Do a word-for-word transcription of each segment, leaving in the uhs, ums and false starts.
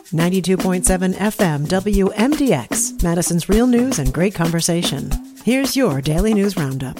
ninety-two point seven F M W M D X, Madison's real news and great conversation. Here's your Daily News Roundup.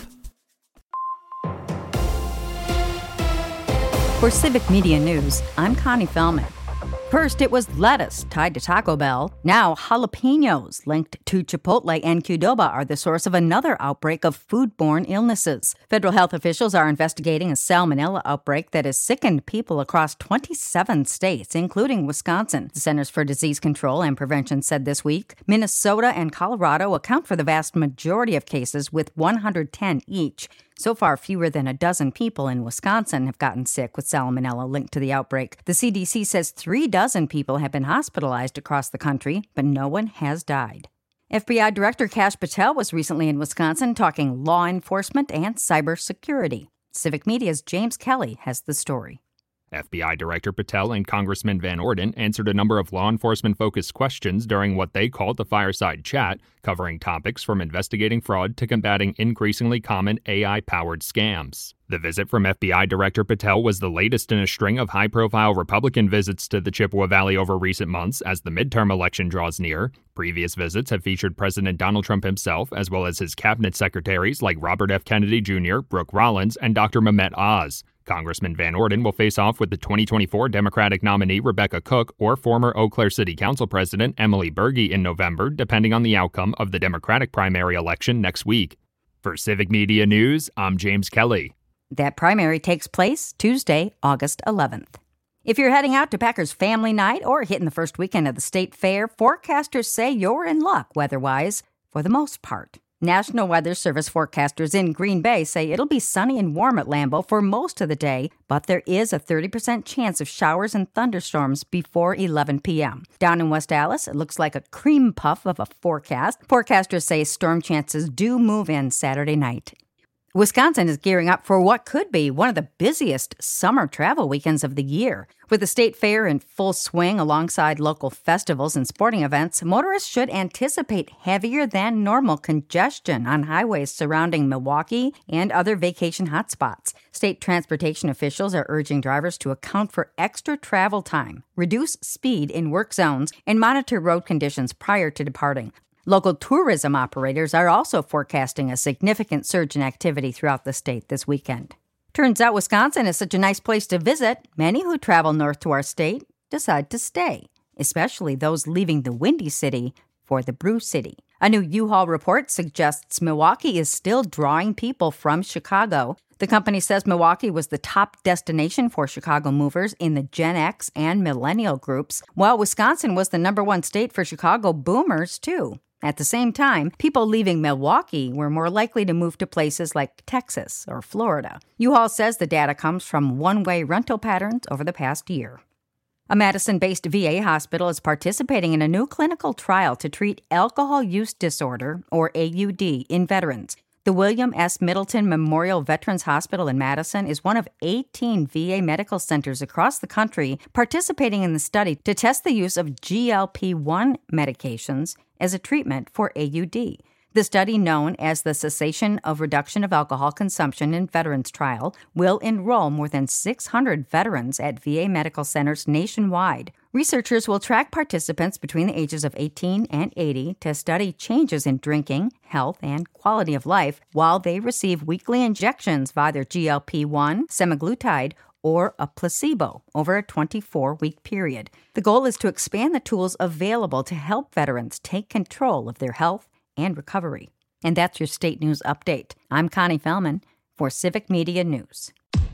For Civic Media News, I'm Connie Fellman. First, it was lettuce tied to Taco Bell. Now, jalapenos linked to Chipotle and Qdoba are the source of another outbreak of foodborne illnesses. Federal health officials are investigating a salmonella outbreak that has sickened people across twenty-seven states, including Wisconsin. The Centers for Disease Control and Prevention said this week Minnesota and Colorado account for the vast majority of cases, with one hundred ten each. So far, fewer than a dozen people in Wisconsin have gotten sick with salmonella linked to the outbreak. The C D C says three dozen people have been hospitalized across the country, but no one has died. F B I Director Kash Patel was recently in Wisconsin talking law enforcement and cybersecurity. Civic Media's James Kelly has the story. F B I Director Patel and Congressman Van Orden answered a number of law enforcement-focused questions during what they called the fireside chat, covering topics from investigating fraud to combating increasingly common A I-powered scams. The visit from F B I Director Patel was the latest in a string of high-profile Republican visits to the Chippewa Valley over recent months as the midterm election draws near. Previous visits have featured President Donald Trump himself, as well as his cabinet secretaries like Robert F. Kennedy Junior, Brooke Rollins, and Doctor Mehmet Oz. Congressman Van Orden will face off with the twenty twenty-four Democratic nominee Rebecca Cook or former Eau Claire City Council President Emily Berge in November, depending on the outcome of the Democratic primary election next week. For Civic Media News, I'm James Kelly. That primary takes place Tuesday, August eleventh. If you're heading out to Packers Family Night or hitting the first weekend of the State Fair, forecasters say you're in luck weather-wise for the most part. National Weather Service forecasters in Green Bay say it'll be sunny and warm at Lambeau for most of the day, but there is a thirty percent chance of showers and thunderstorms before eleven p.m. Down in West Allis, it looks like a cream puff of a forecast. Forecasters say storm chances do move in Saturday night. Wisconsin is gearing up for what could be one of the busiest summer travel weekends of the year. With the state fair in full swing alongside local festivals and sporting events, motorists should anticipate heavier than normal congestion on highways surrounding Milwaukee and other vacation hotspots. State transportation officials are urging drivers to account for extra travel time, reduce speed in work zones, and monitor road conditions prior to departing. Local tourism operators are also forecasting a significant surge in activity throughout the state this weekend. Turns out Wisconsin is such a nice place to visit, many who travel north to our state decide to stay, especially those leaving the Windy City for the Brew City. A new U-Haul report suggests Milwaukee is still drawing people from Chicago. The company says Milwaukee was the top destination for Chicago movers in the Gen X and Millennial groups, while Wisconsin was the number one state for Chicago boomers, too. At the same time, people leaving Milwaukee were more likely to move to places like Texas or Florida. U-Haul says the data comes from one-way rental patterns over the past year. A Madison-based V A hospital is participating in a new clinical trial to treat alcohol use disorder, or A U D, in veterans. The William S. Middleton Memorial Veterans Hospital in Madison is one of eighteen V A medical centers across the country participating in the study to test the use of G L P one medications as a treatment for A U D. The study, known as the Cessation of Reduction of Alcohol Consumption in Veterans Trial, will enroll more than six hundred veterans at V A medical centers nationwide. Researchers will track participants between the ages of eighteen and eighty to study changes in drinking, health, and quality of life while they receive weekly injections of either G L P one, semaglutide, or a placebo over a twenty-four week period. The goal is to expand the tools available to help veterans take control of their health and recovery. And that's your State News Update. I'm Connie Fellman for Civic Media News.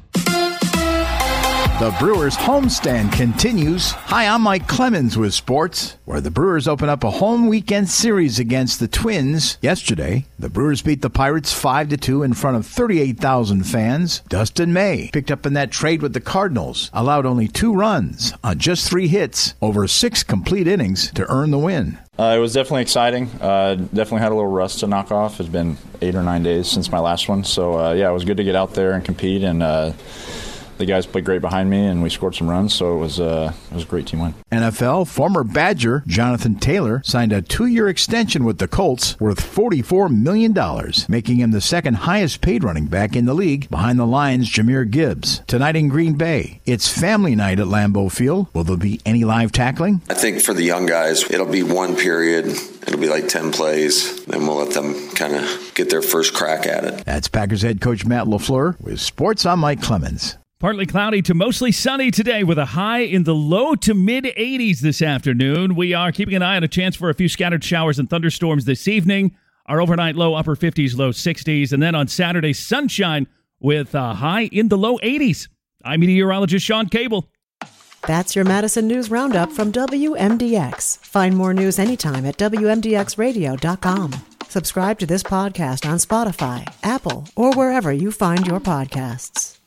The Brewers homestand continues. Hi, I'm Mike Clemens with sports, where the Brewers open up a home weekend series against the Twins. Yesterday, the Brewers beat the Pirates five to two in front of thirty-eight thousand fans. Dustin May picked up in that trade with the Cardinals, allowed only two runs on just three hits over six complete innings to earn the win. Uh, it was definitely exciting. Uh, definitely had a little rust to knock off. It's been eight or nine days since my last one. So, uh, yeah, it was good to get out there and compete and uh, the guys played great behind me, and we scored some runs, so it was, uh, it was a great team win. N F L former Badger Jonathan Taylor signed a two-year extension with the Colts worth forty-four million dollars, making him the second highest-paid running back in the league behind the Lions' Jahmyr Gibbs. Tonight in Green Bay, it's family night at Lambeau Field. Will there be any live tackling? I think for the young guys, it'll be one period. It'll be like ten plays. Then we'll let them kind of get their first crack at it. That's Packers head coach Matt LaFleur. With sports, I'm Mike Clemens. Partly cloudy to mostly sunny today with a high in the low to mid eighties this afternoon. We are keeping an eye on a chance for a few scattered showers and thunderstorms this evening. Our overnight low upper fifties, low sixties. And then on Saturday, sunshine with a high in the low eighties. I'm meteorologist Sean Cable. That's your Madison News Roundup from W M D X. Find more news anytime at W M D X radio dot com. Subscribe to this podcast on Spotify, Apple, or wherever you find your podcasts.